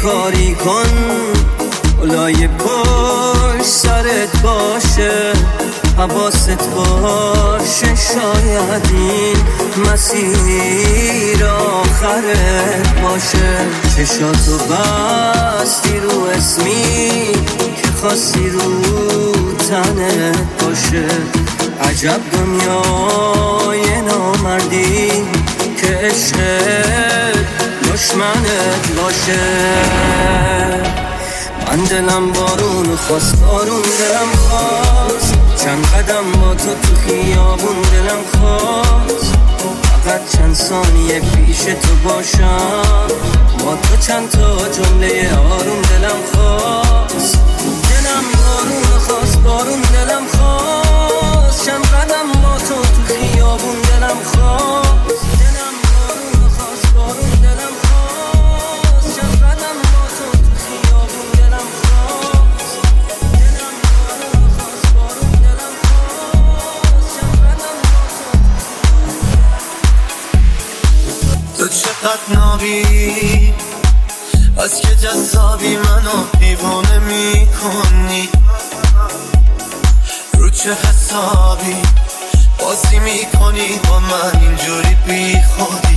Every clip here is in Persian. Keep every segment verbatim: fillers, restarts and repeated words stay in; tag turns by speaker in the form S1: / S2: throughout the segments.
S1: کاری کن لای پشت سرت باشه، حواست باشه، شاید این مسیر آخرت باشه. چشاتو بستی رو اسمی که خواستی رو تنت باشه. عجب دنیای نامردی که عشقت دشمنت باشه. من دلم بارون خواست، بارون دلم خواست، چند قدم با تو تو خیابون دلم خواست. فقط چند ثانیه پیش تو باشم، با تو چند تا جمله آروم دلم خواست. دلم بارون خواست، بارون دلم خواست، چند قدم با تو تو خیابون دلم خواست. دلم بارون خواست، بارون دلم خواست، چند قدم با تو تو خیابون دلم خواست. دلم بارون خواست، بارون دلم خواست، چند قدم با تو.
S2: تو چقدر نابی از که جذابی منو دیوانه میکنی، رو چه حسابی بازی میکنی با من اینجوری بی خودی.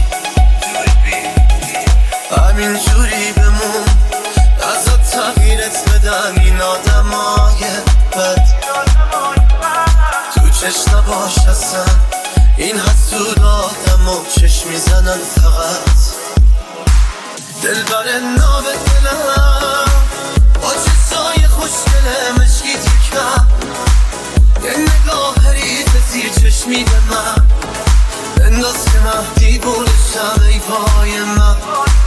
S2: همینجوری بمون، نزد تغییرت بدن این آدمای بد. تو چشم نباش اصلا، این حسود آدم و چشم میزنن فقط. دل بر ناب دلم با چشای خوشگل مشکی تکم، یه نگاه حریف زیر چشمی به من بنداز که مهدی بولشم ای پای من.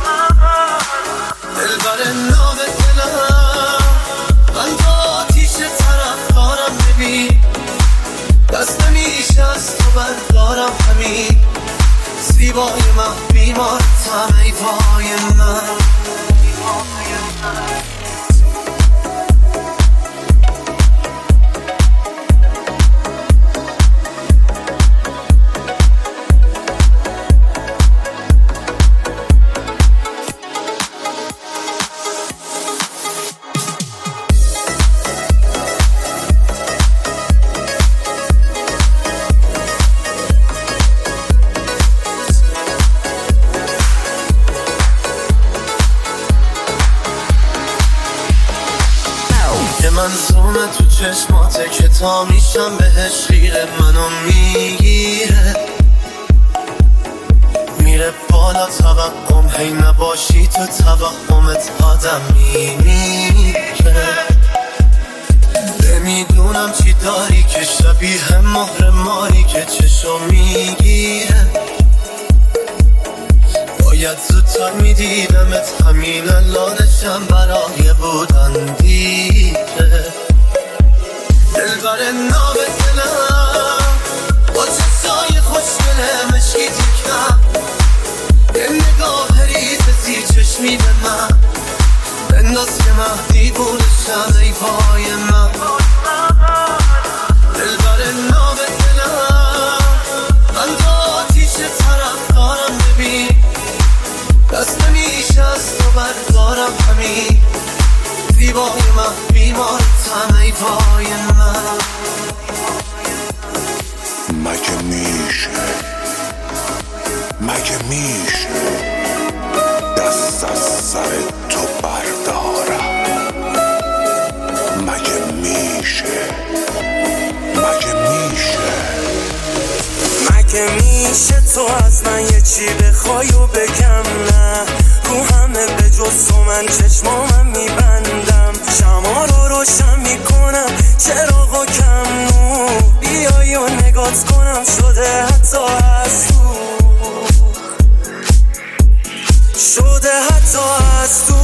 S2: دل بر ناب دلم من با آتیش طرف دارم، ببین دست نمیشه از تو بردارم همین. زیبای من بیمارتم ای پای من. منظومه تو چشماته که تا میشم بهش خیره، منو میگیره میره بالا توقعم، هی نباشی تو توقعمت آدم میمیره. نمیدونم چی داری که شبیه مهر ماری که چشم میگیره. باید زودتر میدیدمت، همین الانشم برای بودن دیره. دل بر ناب دلم با چشای خوشگل مشکی تکم، یه نگاه حریف زیر چشمی به من بنداز که مهدی بولشم ای پای من. دل بر ناب دلم من با آتیش طرف دارم، ببین دست نمیشه از تو بردارم همین. زیبای من بیمارتم ای پای من.
S3: مگه میشه، مگه میشه دست از سر تو بردارم؟ مگه میشه، مگه میشه،
S4: مگه میشه تو از من یه چی بخوای و بگم نه؟ رو همه به جز تو من چشمامم میبندم، شما رو روشن میکنم، چراغا کم نور، بیایی و نگات کنم شده حتی از تو، شده حتی از تو.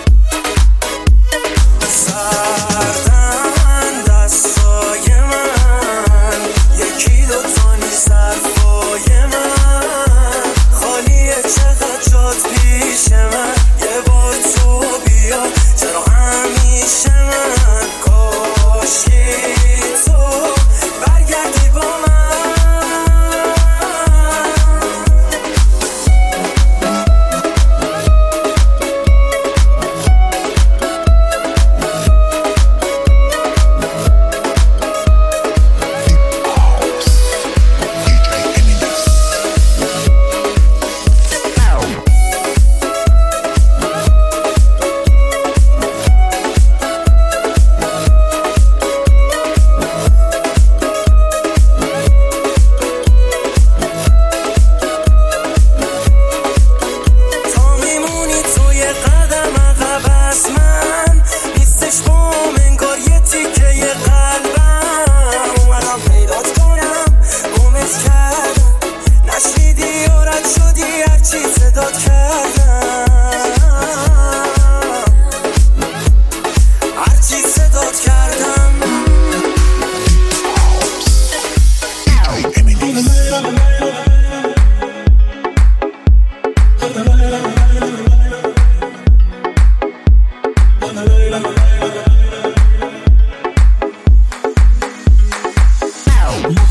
S5: سردن دستای من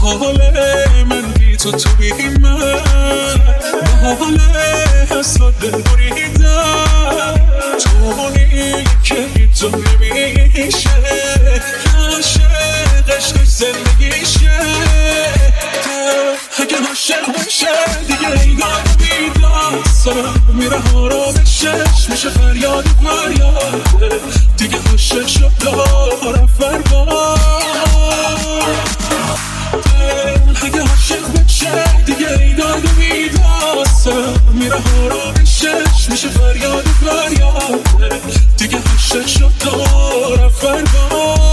S5: محاله من بی تو تو بی من، محاله حسات دل بریدم، تو اونی که بی تو نمیشه، عاشق عشقش زندگیشه. اگه عاشق بشه دیگه ایداد بیداد سرم میره آرامشش میشه فریاد فریاده، دیگه عاشق شد دارم فرمان. اگه عاشق بشه دیگه ایداد بیداد سرم میره آرامشش میشه فریاد فریاده، دیگه عاشق شد دارم فرمان.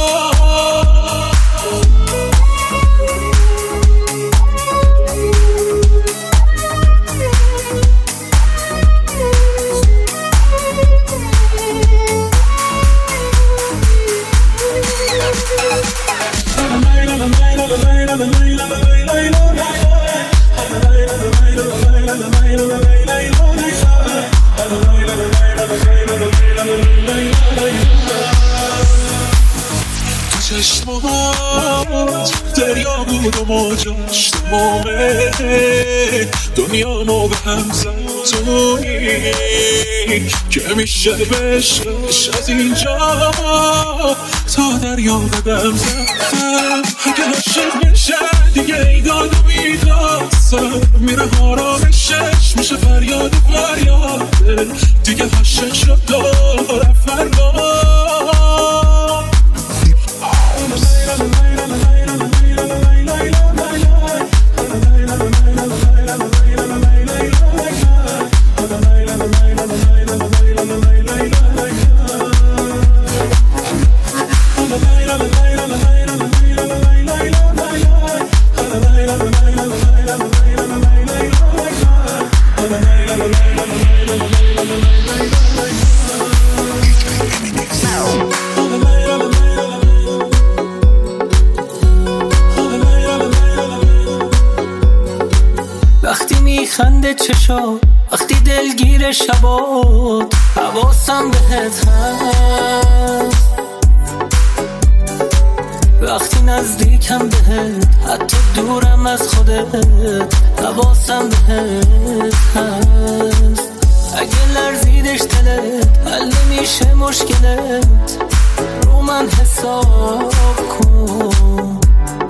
S5: چشمات دریا بود و موجاش تمامه، دنیا مو به هم زد تویی که میشه بشش از اینجا تا دریا قدم زدم. اگه عاشق بشه دیگه ایداد و بیداد سرم میره آرامشش میشه فریاد فریاده، دیگه عاشق شد دارم فرمان.
S1: خنده چشا وقتی دلگیر شبات حواسم بهت هست، وقتی نزدیکم بهت حتی دورم از خودت حواسم بهت هست. اگه لرزیدش دلت حل نمیشه مشکلت رو من حساب کن،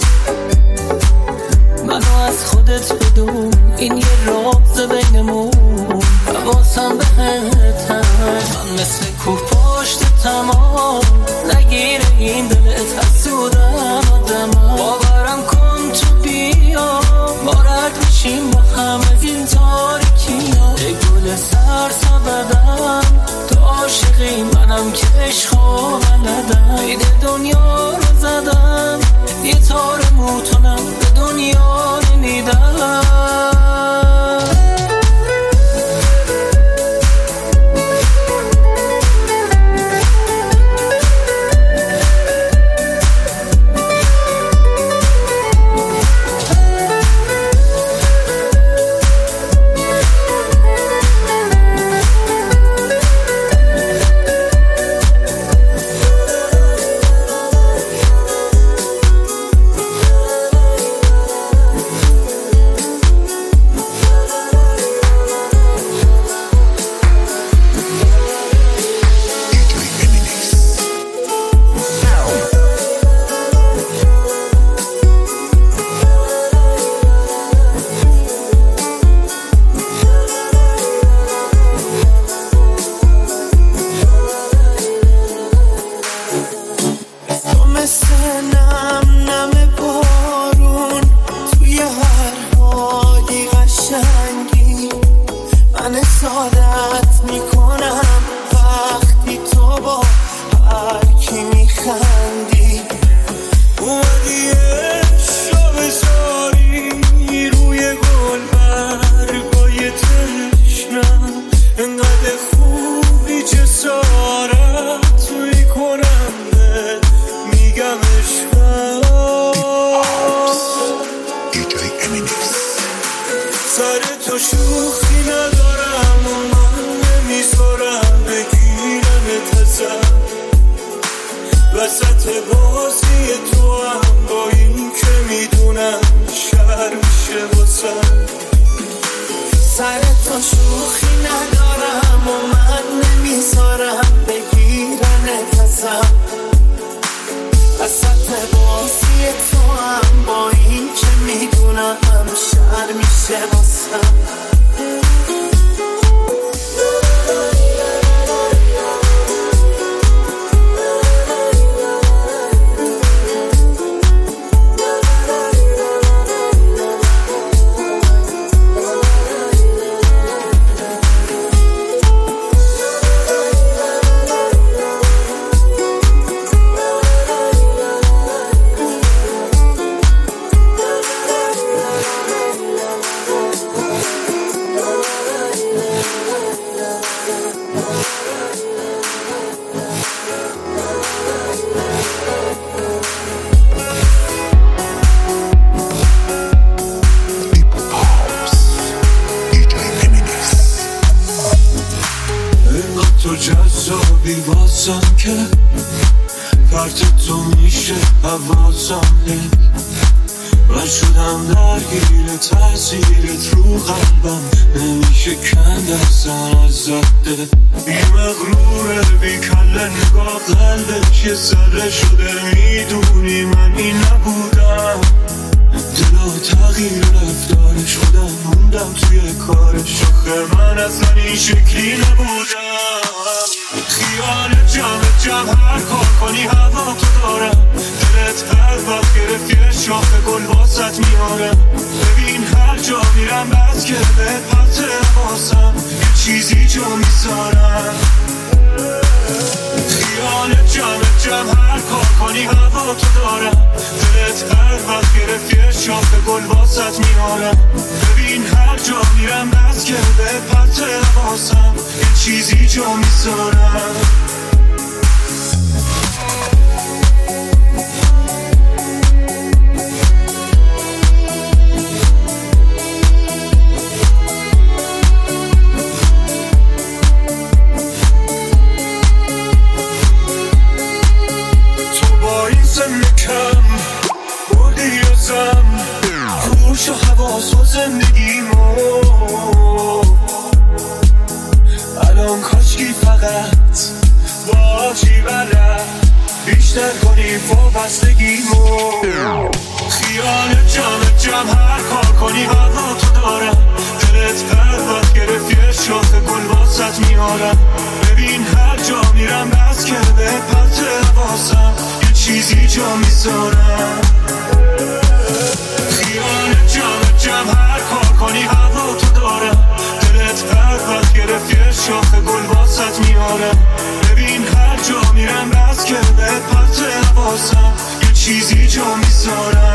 S1: منو از خودت بدون این یه راز بینمون حواسم بهت هست. من مثل کوه پشت تمام نگیره این دلت حسودم آدم، باورم کن تو بیا ما رد میشیم با هم از این تاریکی ها. ای گل سرسا بدم تو عاشقی منم که عشقا بلدم، عید دنیا رو زدم
S2: واسم وسط بازی تو هم با این که میدونم شهر میشه واسم
S5: تو جذابی واسم که پرت تو میشه حواسم من شدم درگیر تأثیرت رو قلبم نمیشه کند اصلا ازده بی مغروره بی کله نگاه قلبت یه ذره شده میدونی من این نبودم دلا تغییر رفتارش خودم موندم توی کارش آخه من اصلا این شکلی نبودم خیال جمع جمع هر کار کنی هوا تو دارم دلت هر وقت گرفت یه شاخه گل واسط میارم ببین هر جا میرم بس که به پت واسم یه چیزی جا میذارم خیال جمع جمع هر کار کنی هوا تو دارم دلت هر وقت گرفت یه شاخه گل واسط میارم ببین هر جا میرم بس که به پت واسم یه چیزی جا میذارم کم بردی ازم خوش و حواس و زندگیمو الان کاشکی فقط با چی بلد بیشتر کنی وابستگیمو خیال جمع جمع هر کار کنی هوا تو دارم دلت هر وقت گرفت یه شاخه گل واسط میارم ببین هر جا میرم بس که به پت واسم چیزی جا میذارم خیال جمع جمع هر کار کنی هوا تو دارم دلت هر وقت گرفت یه شاخه گل واسط میارم ببین هر جا میرم بس که به پت واسم یه چیزی جا میذارم